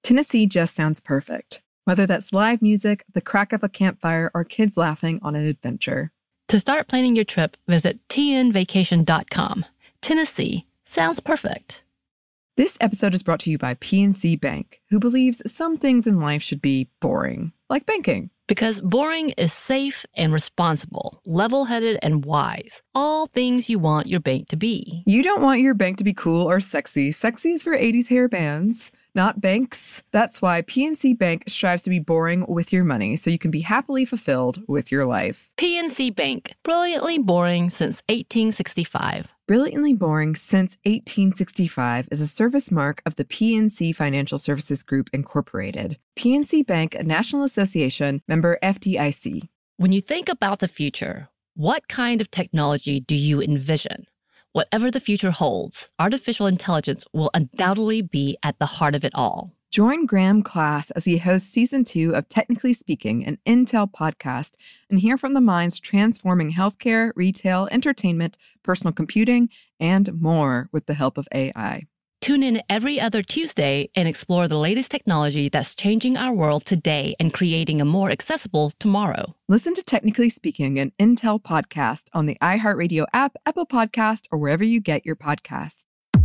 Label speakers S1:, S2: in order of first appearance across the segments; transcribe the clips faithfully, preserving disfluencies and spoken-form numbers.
S1: Tennessee just sounds perfect. Whether that's live music, the crack of a campfire, or kids laughing on an adventure.
S2: To start planning your trip, visit T N vacation dot com. Tennessee sounds perfect.
S1: This episode is brought to you by P N C Bank, who believes some things in life should be boring, like banking.
S2: Because boring is safe and responsible, level-headed and wise. All things you want your bank to be.
S1: You don't want your bank to be cool or sexy. Sexy is for eighties hair bands, not banks. That's why P N C Bank strives to be boring with your money so you can be happily fulfilled with your life.
S2: P N C Bank, brilliantly boring since eighteen sixty-five.
S1: Brilliantly Boring Since eighteen sixty-five is a service mark of the P N C Financial Services Group, Incorporated. P N C Bank, a National Association, member F D I C.
S2: When you think about the future, what kind of technology do you envision? Whatever the future holds, artificial intelligence will undoubtedly be at the heart of it all.
S1: Join Graham Class as he hosts season two of Technically Speaking, an Intel podcast, and hear from the minds transforming healthcare, retail, entertainment, personal computing, and more with the help of A I.
S2: Tune in every other Tuesday and explore the latest technology that's changing our world today and creating a more accessible tomorrow.
S1: Listen to Technically Speaking, an Intel podcast on the iHeartRadio app, Apple Podcast, or wherever you get your podcasts.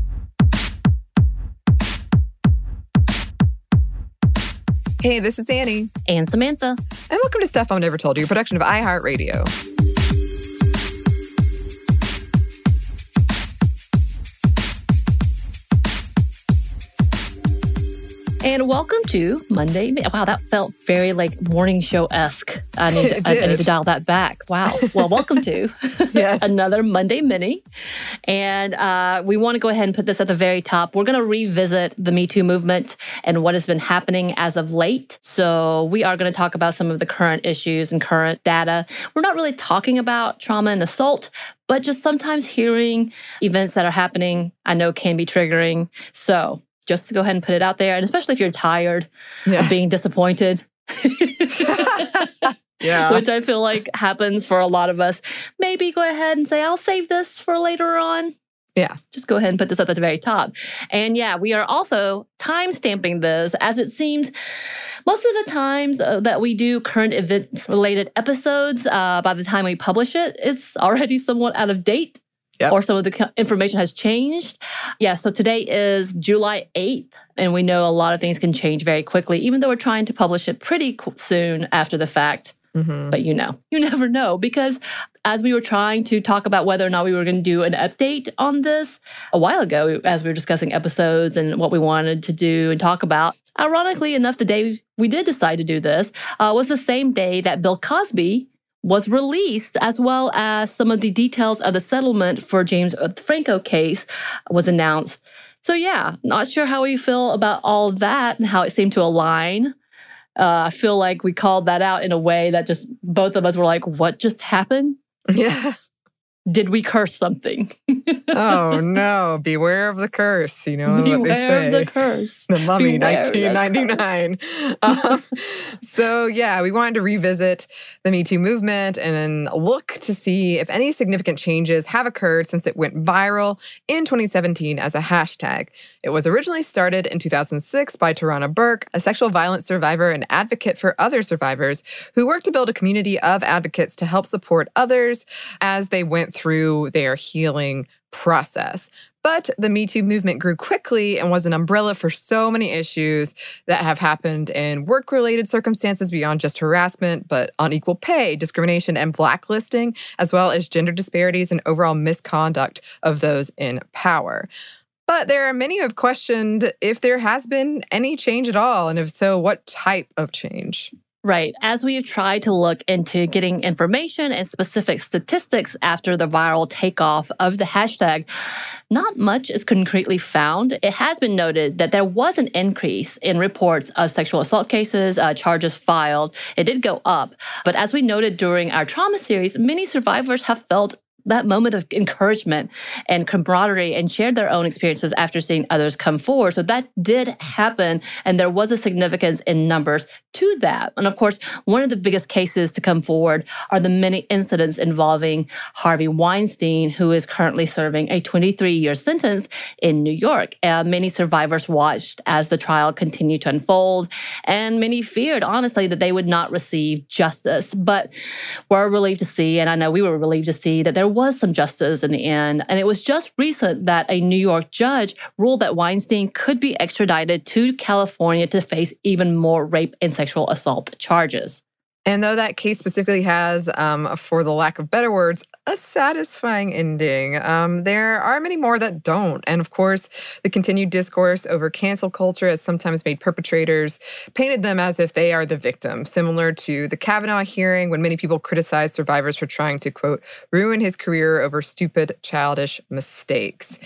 S1: Hey, this is Annie.
S2: And Samantha.
S1: And welcome to Stuff I've Never Told You, a production of iHeartRadio.
S2: And welcome to Monday. Wow, that felt very like morning show-esque. I need to, I, I need to dial that back. Wow. Well, welcome to
S1: yes.
S2: another Monday Mini. And uh, we want to go ahead and put this at the very top. We're going to revisit the Me Too movement and what has been happening as of late. So we are going to talk about some of the current issues and current data. We're not really talking about trauma and assault, but just sometimes hearing events that are happening, I know can be triggering. So just to go ahead and put it out there, and especially if you're tired yeah. of being disappointed,
S1: yeah,
S2: which I feel like happens for a lot of us, maybe go ahead and say, I'll save this for later on.
S1: Yeah.
S2: Just go ahead and put this at the very top. And yeah, we are also time-stamping this, as it seems most of the times uh, that we do current event-related episodes, uh, by the time we publish it, it's already somewhat out of date. Yep. Or some of the information has changed. Yeah, so today is July eighth, and we know a lot of things can change very quickly, even though we're trying to publish it pretty soon after the fact. Mm-hmm. But you know, you never know, because as we were trying to talk about whether or not we were going to do an update on this a while ago, as we were discussing episodes and what we wanted to do and talk about, ironically enough, the day we did decide to do this uh, was the same day that Bill Cosby was released, as well as some of the details of the settlement for James Franco case was announced. So yeah, not sure how we feel about all of that and how it seemed to align. Uh, I feel like we called that out in a way that just both of us were like, what just happened?
S1: Yeah.
S2: Did we curse something?
S1: Oh, no. Beware of the curse. You know
S2: Beware
S1: what they say.
S2: of the curse.
S1: The Mummy,
S2: Beware
S1: nineteen ninety-nine. um, so, yeah, we wanted to revisit the Me Too movement and look to see if any significant changes have occurred since it went viral in twenty seventeen as a hashtag. It was originally started in two thousand six by Tarana Burke, a sexual violence survivor and advocate for other survivors who worked to build a community of advocates to help support others as they went through their healing process. But the Me Too movement grew quickly and was an umbrella for so many issues that have happened in work-related circumstances beyond just harassment, but unequal pay, discrimination, and blacklisting, as well as gender disparities and overall misconduct of those in power. But there are many who have questioned if there has been any change at all, and if so, what type of change?
S2: Right. As we have tried to look into getting information and specific statistics after the viral takeoff of the hashtag, not much is concretely found. It has been noted that there was an increase in reports of sexual assault cases, uh, charges filed. It did go up. But as we noted during our trauma series, many survivors have felt that moment of encouragement and camaraderie and shared their own experiences after seeing others come forward. So that did happen, and there was a significance in numbers to that. And of course, one of the biggest cases to come forward are the many incidents involving Harvey Weinstein, who is currently serving a twenty-three-year sentence in New York. Uh, many survivors watched as the trial continued to unfold, and many feared, honestly, that they would not receive justice. But we're relieved to see, and I know we were relieved to see, that there was some justice in the end. And it was just recent that a New York judge ruled that Weinstein could be extradited to California to face even more rape and sexual assault charges.
S1: And though that case specifically has, um, for the lack of better words, a satisfying ending, um, there are many more that don't. And of course, the continued discourse over cancel culture has sometimes made perpetrators, painted them as if they are the victim, similar to the Kavanaugh hearing when many people criticized survivors for trying to, quote, ruin his career over stupid, childish mistakes.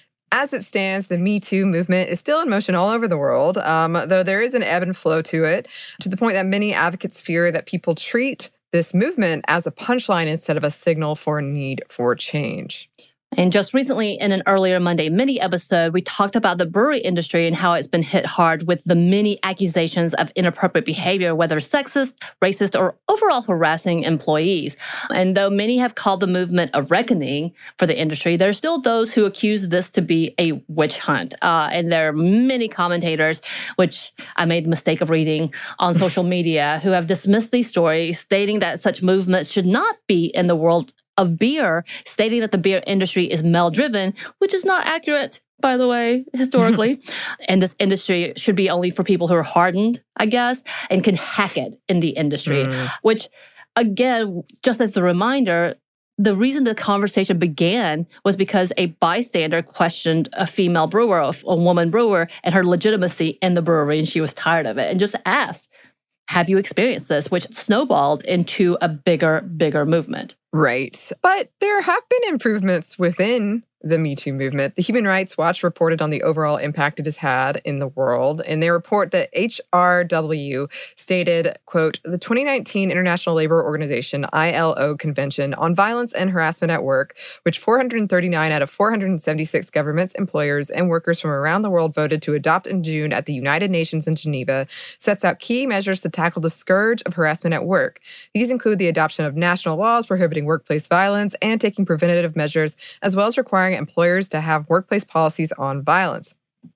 S1: As it stands, the Me Too movement is still in motion all over the world, um, though there is an ebb and flow to it, to the point that many advocates fear that people treat this movement as a punchline instead of a signal for a need for change.
S2: And just recently, in an earlier Monday Mini episode, we talked about the brewery industry and how it's been hit hard with the many accusations of inappropriate behavior, whether sexist, racist, or overall harassing employees. And though many have called the movement a reckoning for the industry, there are still those who accuse this to be a witch hunt. Uh, and there are many commentators, which I made the mistake of reading on social media, who have dismissed these stories, stating that such movements should not be in the world of beer, stating that the beer industry is male-driven, which is not accurate, by the way, historically. And this industry should be only for people who are hardened, I guess, and can hack it in the industry, mm. which, again, just as a reminder, the reason the conversation began was because a bystander questioned a female brewer, a woman brewer, and her legitimacy in the brewery, and she was tired of it, and just asked, have you experienced this? Which snowballed into a bigger, bigger movement.
S1: Right. But there have been improvements within the Me Too movement. The Human Rights Watch reported on the overall impact it has had in the world. And they report that H R W stated, quote, the twenty nineteen International Labor Organization, I L O Convention on Violence and Harassment at Work, which four hundred thirty-nine out of four hundred seventy-six governments, employers, and workers from around the world voted to adopt in June at the United Nations in Geneva, sets out key measures to tackle the scourge of harassment at work. These include the adoption of national laws prohibiting workplace violence and taking preventative measures, as well as requiring employers to have workplace policies on violence.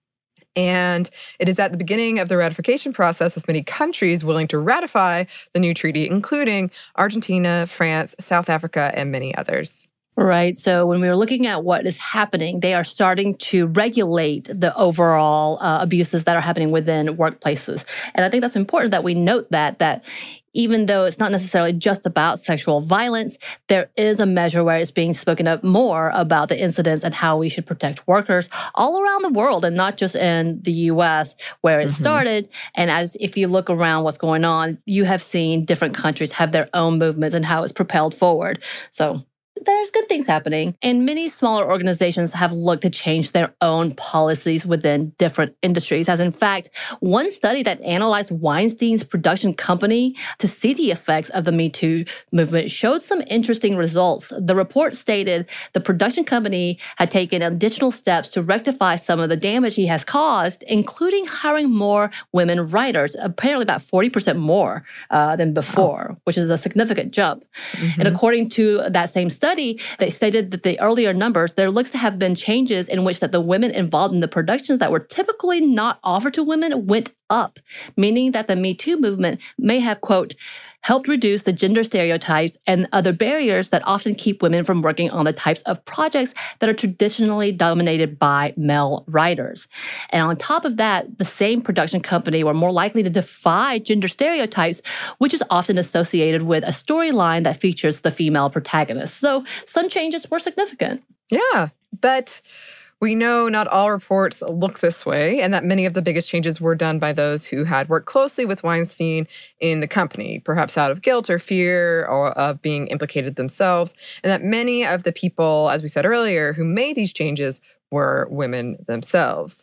S1: And it is at the beginning of the ratification process with many countries willing to ratify the new treaty, including Argentina, France, South Africa, and many others.
S2: Right. So when we were looking at what is happening, they are starting to regulate the overall uh, abuses that are happening within workplaces. And I think that's important that we note that, that even though it's not necessarily just about sexual violence, there is a measure where it's being spoken up more about the incidents and how we should protect workers all around the world, and not just in the U S where it mm-hmm. started. And as if you look around what's going on, you have seen different countries have their own movements and how it's propelled forward. So there's good things happening. And many smaller organizations have looked to change their own policies within different industries. As in fact, one study that analyzed Weinstein's production company to see the effects of the Me Too movement showed some interesting results. The report stated the production company had taken additional steps to rectify some of the damage he has caused, including hiring more women writers, apparently about forty percent more uh, than before, oh. which is a significant jump. Mm-hmm. And according to that same study, Study, they stated that the earlier numbers, there looks to have been changes in which that the women involved in the productions that were typically not offered to women went up, meaning that the Me Too movement may have, quote, helped reduce the gender stereotypes and other barriers that often keep women from working on the types of projects that are traditionally dominated by male writers. And on top of that, the same production company were more likely to defy gender stereotypes, which is often associated with a storyline that features the female protagonist. So some changes were significant.
S1: Yeah, but we know not all reports look this way, and that many of the biggest changes were done by those who had worked closely with Weinstein in the company, perhaps out of guilt or fear or of being implicated themselves, and that many of the people, as we said earlier, who made these changes were women themselves.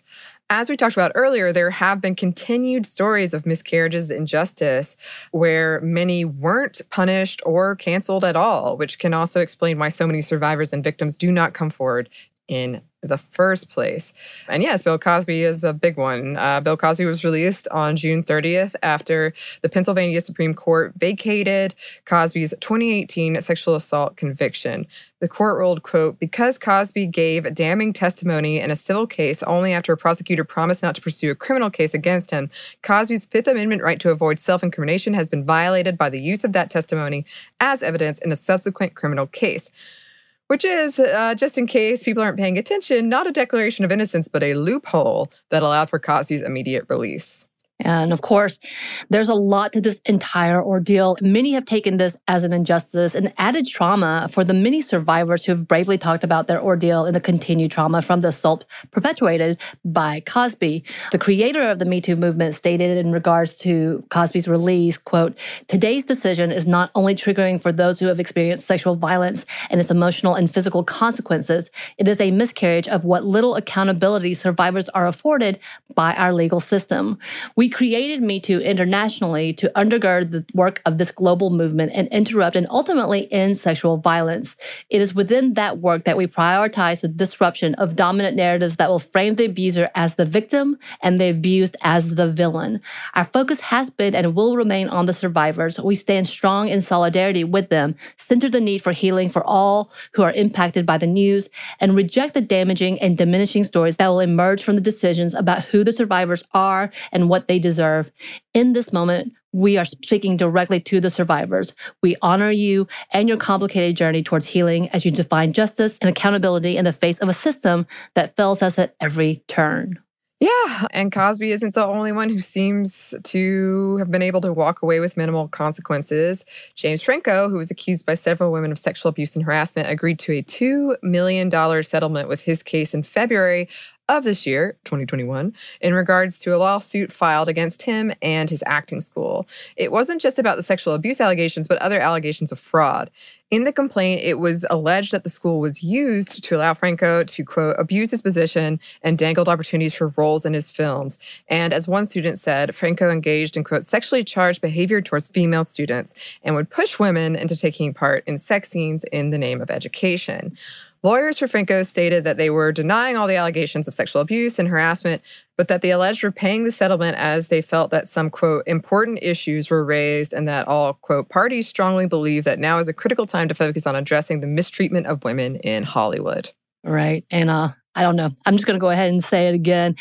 S1: As we talked about earlier, there have been continued stories of miscarriages and injustice where many weren't punished or canceled at all, which can also explain why so many survivors and victims do not come forward in the first place. And yes, Bill Cosby is a big one. Uh, Bill Cosby was released on June thirtieth after the Pennsylvania Supreme Court vacated Cosby's twenty eighteen sexual assault conviction. The court ruled, quote, because Cosby gave damning testimony in a civil case only after a prosecutor promised not to pursue a criminal case against him, Cosby's Fifth Amendment right to avoid self-incrimination has been violated by the use of that testimony as evidence in a subsequent criminal case. Which is, uh, just in case people aren't paying attention, not a declaration of innocence, but a loophole that allowed for Cosby's immediate release.
S2: And of course, there's a lot to this entire ordeal. Many have taken this as an injustice and added trauma for the many survivors who have bravely talked about their ordeal and the continued trauma from the assault perpetuated by Cosby. The creator of the Me Too movement stated in regards to Cosby's release, quote, today's decision is not only triggering for those who have experienced sexual violence and its emotional and physical consequences, it is a miscarriage of what little accountability survivors are afforded by our legal system. We created Me Too internationally to undergird the work of this global movement and interrupt and ultimately end sexual violence. It is within that work that we prioritize the disruption of dominant narratives that will frame the abuser as the victim and the abused as the villain. Our focus has been and will remain on the survivors. We stand strong in solidarity with them, center the need for healing for all who are impacted by the news, and reject the damaging and diminishing stories that will emerge from the decisions about who the survivors are and what they deserve. In this moment, we are speaking directly to the survivors. We honor you and your complicated journey towards healing as you define justice and accountability in the face of a system that fails us at every turn.
S1: Yeah, and Cosby isn't the only one who seems to have been able to walk away with minimal consequences. James Franco, who was accused by several women of sexual abuse and harassment, agreed to a two million dollars settlement with his case in February of this year, twenty twenty-one, in regards to a lawsuit filed against him and his acting school. It wasn't just about the sexual abuse allegations, but other allegations of fraud. In the complaint, it was alleged that the school was used to allow Franco to, quote, abuse his position and dangled opportunities for roles in his films. And as one student said, Franco engaged in, quote, sexually charged behavior towards female students and would push women into taking part in sex scenes in the name of education. Lawyers for Franco stated that they were denying all the allegations of sexual abuse and harassment, but that the alleged were paying the settlement as they felt that some, quote, important issues were raised and that all, quote, parties strongly believe that now is a critical time to focus on addressing the mistreatment of women in Hollywood.
S2: Right. And uh, I don't know. I'm just going to go ahead and say it again.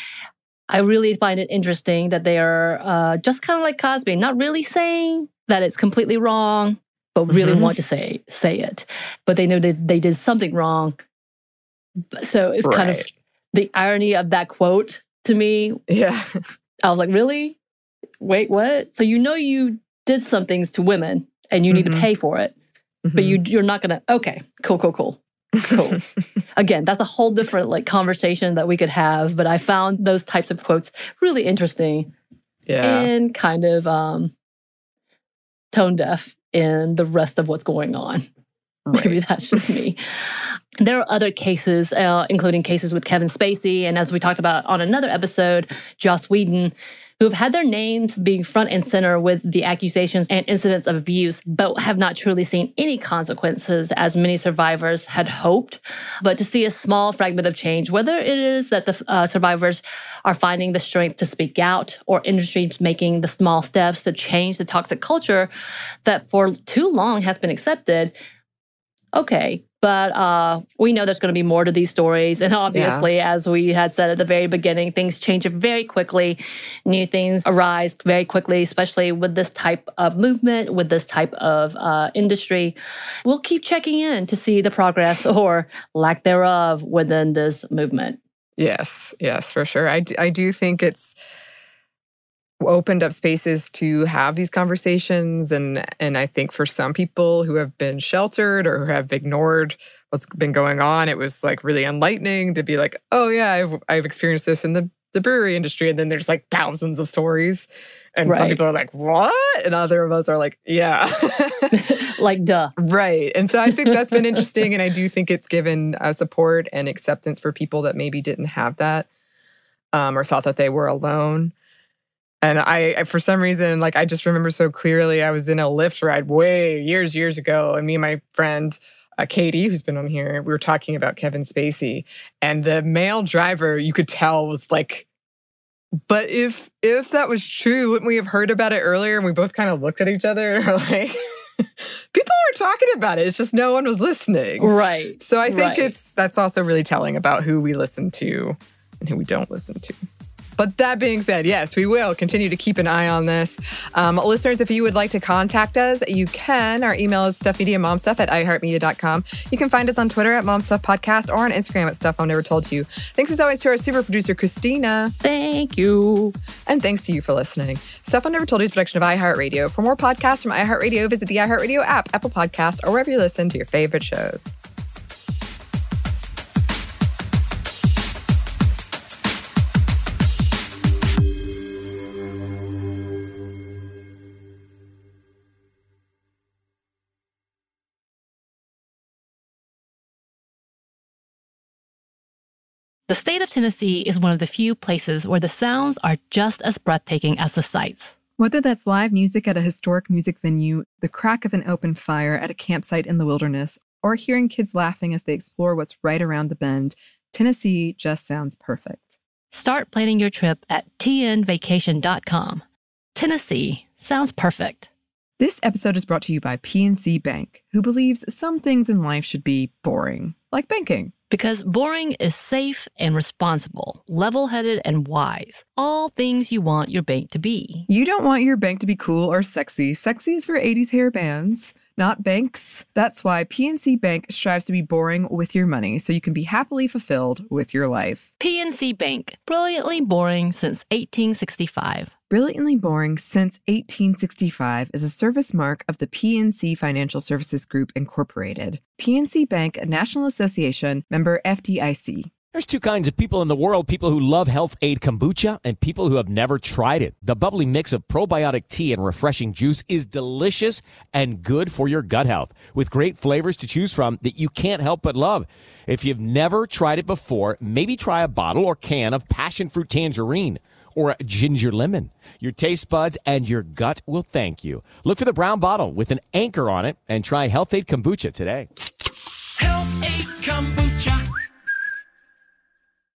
S2: I really find it interesting that they are uh, just kind of like Cosby, not really saying that it's completely wrong, but really mm-hmm. want to say say it. But they know that they did something wrong. So it's right. kind of the irony of that quote to me.
S1: Yeah.
S2: I was like, really? Wait, what? So you know you did some things to women and you need mm-hmm. to pay for it, mm-hmm. but you, you're not going to, okay, cool, cool, cool. Cool. Again, that's a whole different like conversation that we could have, but I found those types of quotes really interesting.
S1: Yeah.
S2: And kind of um, tone deaf in the rest of what's going on. Right. Maybe that's just me. There are other cases, uh, including cases with Kevin Spacey, and as we talked about on another episode, Joss Whedon, who have had their names being front and center with the accusations and incidents of abuse, but have not truly seen any consequences as many survivors had hoped. But to see a small fragment of change, whether it is that the uh, survivors are finding the strength to speak out or industries making the small steps to change the toxic culture that for too long has been accepted, okay. But uh, we know there's going to be more to these stories. And obviously, yeah. as we had said at the very beginning, things change very quickly. New things arise very quickly, especially with this type of movement, with this type of uh, industry. We'll keep checking in to see the progress or lack thereof within this movement.
S1: Yes, yes, for sure. I do, I do think it's opened up spaces to have these conversations. And, and I think for some people who have been sheltered or who have ignored what's been going on, it was like really enlightening to be like, oh yeah, I've, I've experienced this in the, the brewery industry. And then there's like thousands of stories. And right. some people are like, what? And other of us are like, yeah.
S2: Like, duh.
S1: Right. And so I think that's been interesting. And I do think it's given uh, support and acceptance for people that maybe didn't have that um, or thought that they were alone. And I, I, for some reason, like I just remember so clearly, I was in a Lyft ride way years, years ago. And me and my friend, uh, Katie, who's been on here, we were talking about Kevin Spacey. And the male driver, you could tell, was like, but if if that was true, wouldn't we have heard about it earlier? And we both kind of looked at each other and were like, people are talking about it. It's just no one was listening.
S2: Right.
S1: So I think
S2: right.
S1: it's that's also really telling about who we listen to and who we don't listen to. But that being said, yes, we will continue to keep an eye on this. Um, listeners, if you would like to contact us, you can. Our email is stuffmediamomstuff at iheartmedia dot com. You can find us on Twitter at momstuffpodcast or on Instagram at Stuff Mom Never Told You. Thanks as always to our super producer, Christina.
S2: Thank you.
S1: And thanks to you for listening. Stuff Mom Never Told You is a production of iHeartRadio. For more podcasts from iHeartRadio, visit the iHeartRadio app, Apple Podcasts, or wherever you listen to your favorite shows.
S2: The state of Tennessee is one of the few places where the sounds are just as breathtaking as the sights.
S3: Whether that's live music at a historic music venue, the crack of an open fire at a campsite in the wilderness, or hearing kids laughing as they explore what's right around the bend, Tennessee just sounds perfect.
S2: Start planning your trip at T N vacation dot com. Tennessee sounds perfect.
S3: This episode is brought to you by P N C Bank, who believes some things in life should be boring, like banking.
S2: Because boring is safe and responsible, level-headed and wise. All things you want your bank to be.
S3: You don't want your bank to be cool or sexy. Sexy is for eighties hair bands, not banks. That's why P N C Bank strives to be boring with your money so you can be happily fulfilled with your life.
S2: P N C Bank, brilliantly boring since eighteen sixty-five.
S3: Brilliantly Boring Since eighteen sixty-five is a service mark of the P N C Financial Services Group, Incorporated. P N C Bank, a National Association, member F D I C.
S4: There's two kinds of people in the world, people who love Health Aid Kombucha and people who have never tried it. The bubbly mix of probiotic tea and refreshing juice is delicious and good for your gut health, with great flavors to choose from that you can't help but love. If you've never tried it before, maybe try a bottle or can of passion fruit tangerine or a ginger lemon. Your taste buds and your gut will thank you. Look for the brown bottle with an anchor on it and try Health Aid Kombucha today.